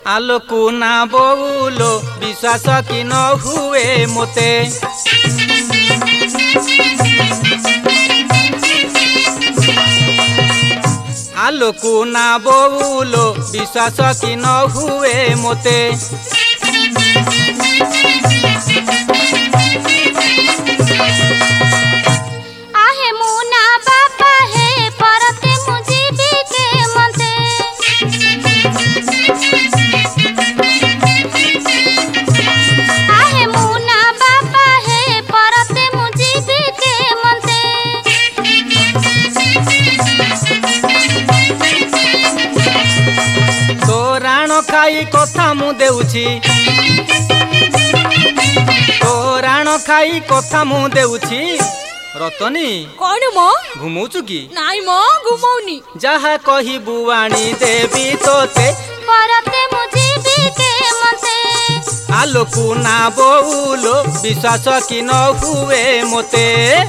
आलोकु ना बोलो विश्वास कि न हुए मोते आलोकु ना बोलो विश्वास कि न हुए मोते खाई कथा मु देउछि तो राण खाई कथा मु देउछि रतनी कौन मो घुमौछु की नाई मो घुमौनी जहा कही बुवाणी देवी तोते परते मुझे भी के मते आलोकु ना बोलो विश्वास कि न हुए मोते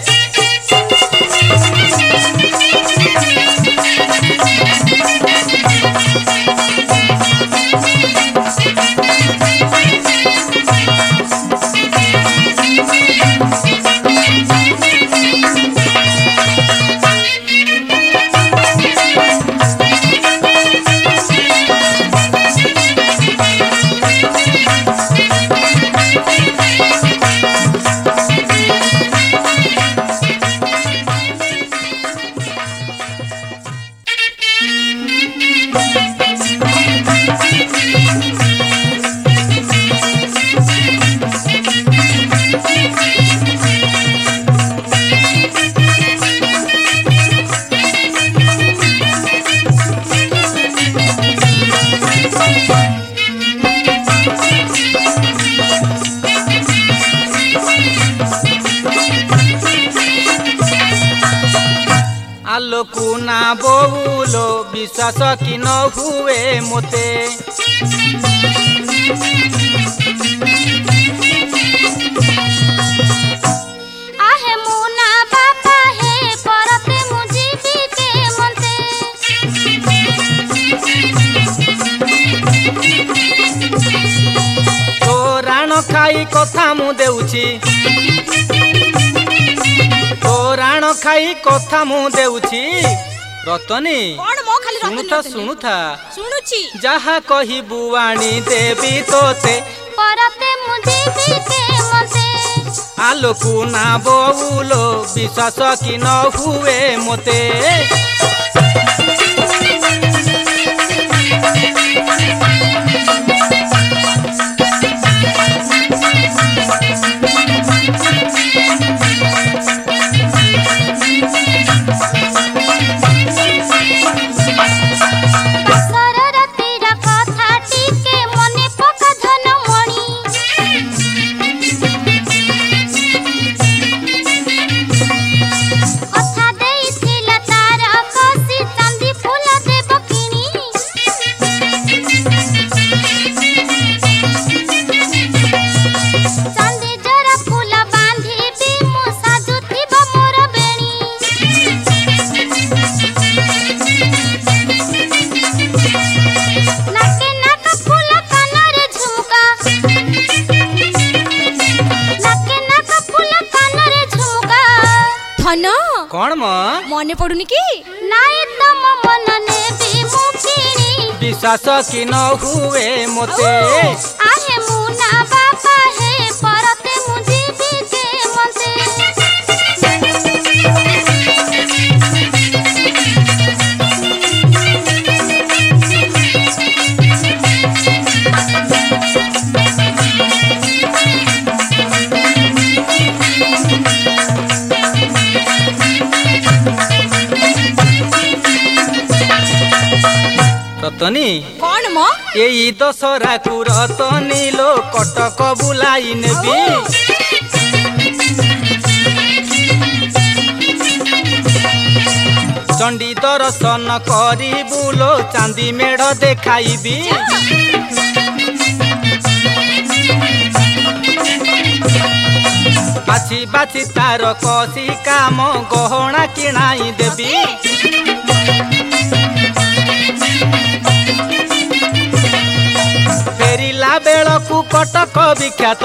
आलोकु ना बोलो विश्वास कि न हुए मोते आहे मुना बापा हे परते मुझे भी के मते तो राण खाई कथा मु देउछि तो राण खाई कथा मु देउछि रतनी कौन मो खाली रतनी सुनुथा सुनुची जहा कही बुवाणी देवी तोते परते मुझे भी के मते आलोकु ना बोलो विश्वास कि न हुए मोते कौन मने पड़ुनी की नाई तम मन ने भी मुखिनी विश्वास कि न हुए मोते आहे मुना बापा हे परते मुझे भी के मते रतनी कौन मो एई दशहरा को रतनी लो कटक बुलाई नेबी चंडी दर्शन करी बुलो चांदी मेढ़ देखाइबी बाछी बाछी तार कसी काम गहना किणाई देबी बेलकु कटक विख्यात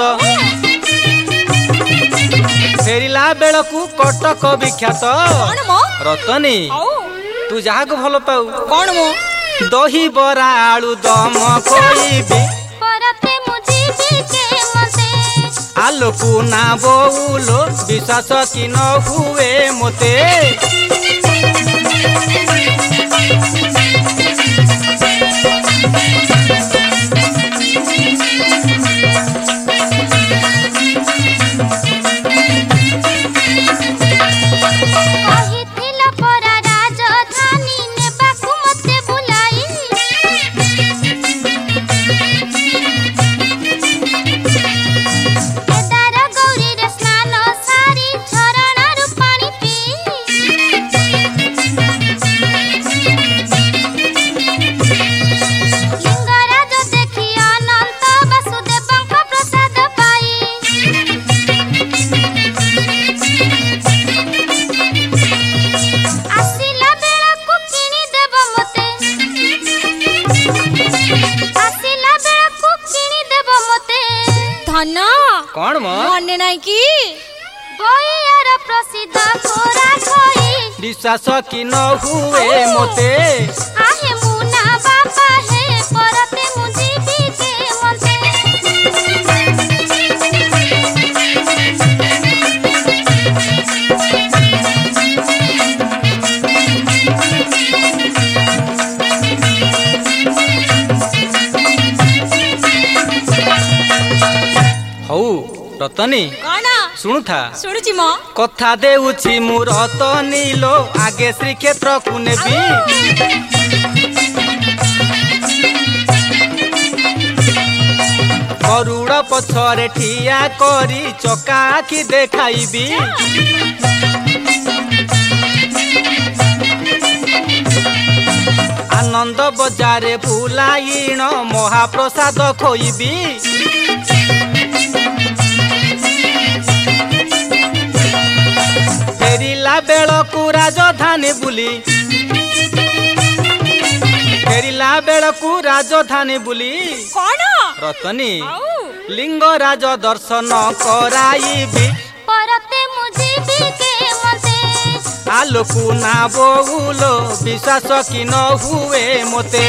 फेरिला बेलकु कटक विख्यात कौन मो रतनी तू जहा को भल पाऊ कौन मो दही बरा आलू दम खोइबी परते मुझी भी के मते आलोकु ना बोलो विश्वास कि न हुए मोते कौन मने नहीं की बोइयार प्रसिद्ध कोरा खोई विश्वास कि न हुए मोते आहे मुना बापा है परते मुझी भी के मते हौ रतनी काना सुनु था सुनुची मो कथा देउछि मु रतनी लो आगे श्रीक्षेत्र को नेबी गरुड़ पछरे ठिया करी चका आखि देखाइबी आनंद बजारे भुलाइण महाप्रसाद खोइबी फेरिला बेलकु राजधानी बुली फेरिला बेलकु राजधानी बुली कौन रतनी लिंगराज दर्शन कराइबी परते मुझी भी के मते आलोकु ना बोलो विश्वास कि न हुए मोते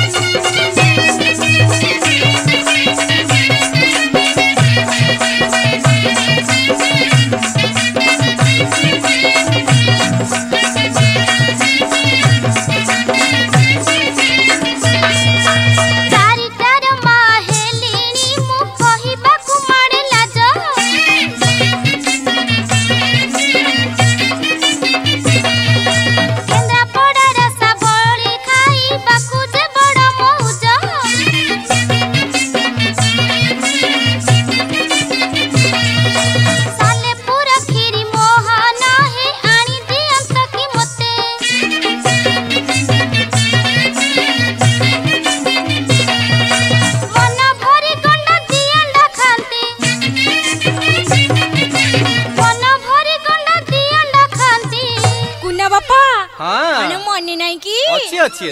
अच्छी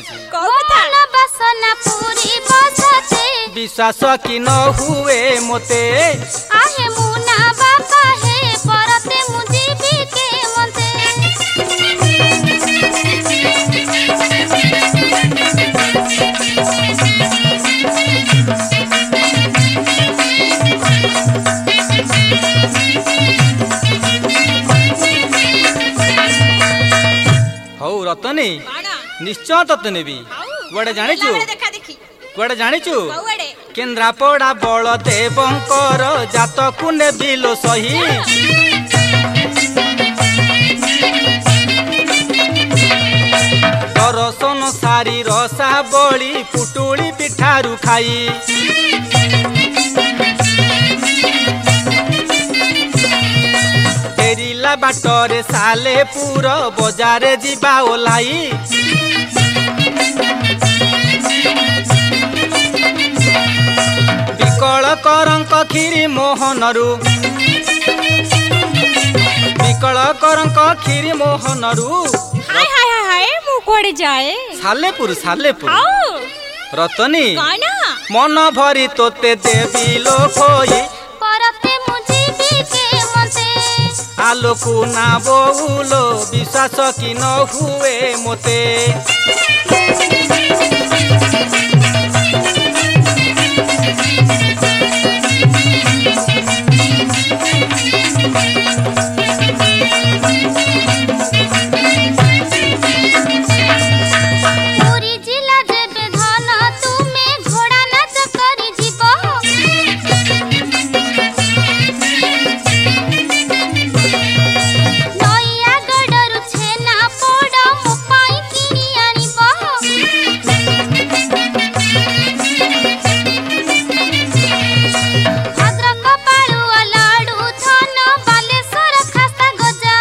विश्वास कि न हुए मोते आहे मुना बापा है परते मुझी भी के मते हौ रतनी निश्चय तते नेबी कुआडे जानिचु कुआडे जानिचु केन्द्रापड़ा बलदेवंकर जातकु नेबिलो सही दर्शन सारी रसा बड़ी पुटुली पिठारू खाई फेरिला बाटरे सालेपुर बजारे जिबा ओलाई विकल करंक खीरी मोहनरू विकल करंक खीरी मोहनरू हाय हाय हाय मु कोड़े जाए सालेपुर सालेपुर रतनी मन भरी तोते देवी लो खोई परते मुझी के मते आलो कुना बोलो विश्वास कि न हुए मोते पूरी जिला जेबे धन तुमे घोड़ा नाच करी जीव नैया गडरु छेना पोड़ मो पाई किनी आनिब भद्रक पाळुआ लाडू धन बालेश्वर खास्ता गजा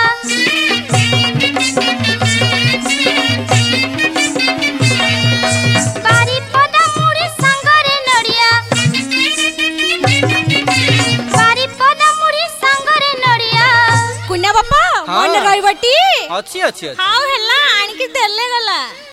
बारीपदा मुड़ी संगरे नड़िया बारीपदा मुड़ी संगरे नड़िया कुन्या बापा हाँ। मन रहिबटी अच्छी अच्छी अच्छी हाउ हेला आणकी देले गला